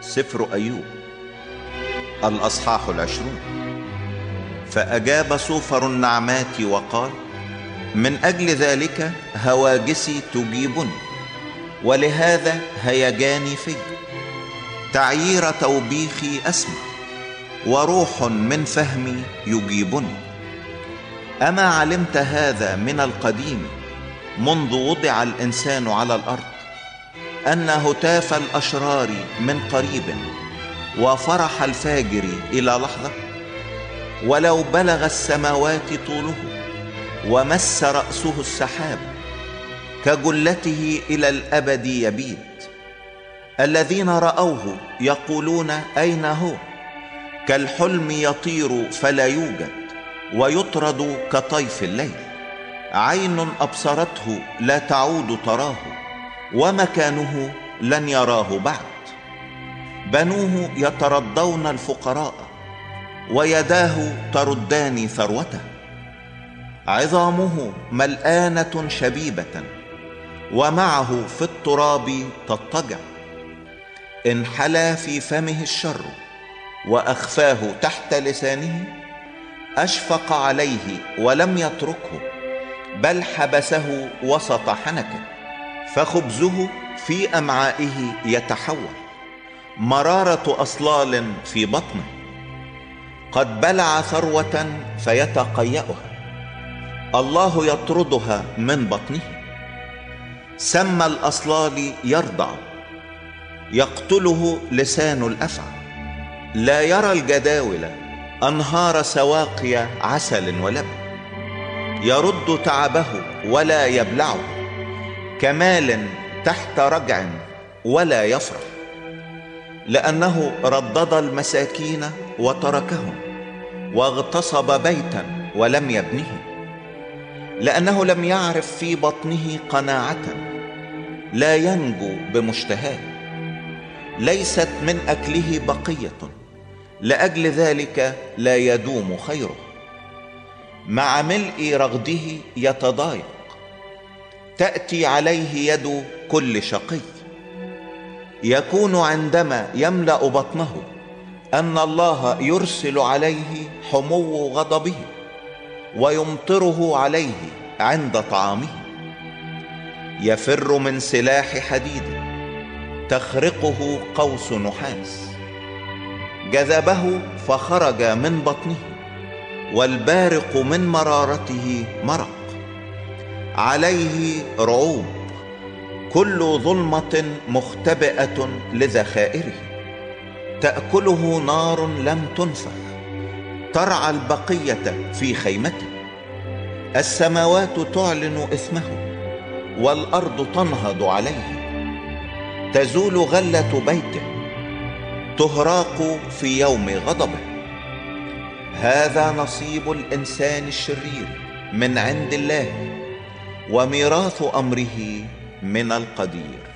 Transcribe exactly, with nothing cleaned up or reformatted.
سفر أيوب الأصحاح العشرون. فأجاب صوفر النعمات وقال: من أجل ذلك هواجسي تجيبني، ولهذا هيجاني في تعيير توبيخي أسمع، وروح من فهمي يجيبني. أما علمت هذا من القديم منذ وضع الإنسان على الأرض، أن هتاف الأشرار من قريب وفرح الفاجر إلى لحظة؟ ولو بلغ السماوات طوله ومس رأسه السحاب، كجلته إلى الأبد يبيد. الذين رأوه يقولون: أين هو؟ كالحلم يطير فلا يوجد، ويطرد كطيف الليل. عين أبصرته لا تعود تراه، ومكانه لن يراه بعد. بنوه يترضون الفقراء، ويداه تردان ثروته. عظامه ملآنة شبيبة، ومعه في التراب تضطجع. انحلى في فمه الشر، وأخفاه تحت لسانه. أشفق عليه ولم يتركه، بل حبسه وسط حنكه. فخبزه في أمعائه يتحول، مرارة أصلال في بطنه. قد بلع ثروة فيتقيأها، الله يطردها من بطنه. سم الأصلال يرضع، يقتله لسان الأفعى. لا يرى الجداول أنهار سواقي عسل ولبن. يرد تعبه ولا يبلعه، كمال تحت رجع ولا يفرح. لأنه ردد المساكين وتركهم، واغتصب بيتا ولم يبنه. لأنه لم يعرف في بطنه قناعة، لا ينجو بمشتهاه. ليست من أكله بقية، لأجل ذلك لا يدوم خيره. مع ملء رغده يتضايق، تأتي عليه يد كل شقي. يكون عندما يملأ بطنه أن الله يرسل عليه حمو غضبه، ويمطره عليه عند طعامه. يفر من سلاح حديد، تخرقه قوس نحاس. جذبه فخرج من بطنه، والبارق من مرارته مرق. عليه رعوب، كل ظلمة مختبئة لذخائره. تأكله نار لم تنفخ، ترعى البقية في خيمته. السماوات تعلن إثمه، والأرض تنهض عليه. تزول غلة بيته، تهراق في يوم غضبه. هذا نصيب الإنسان الشرير من عند الله، وميراث أمره من القدير.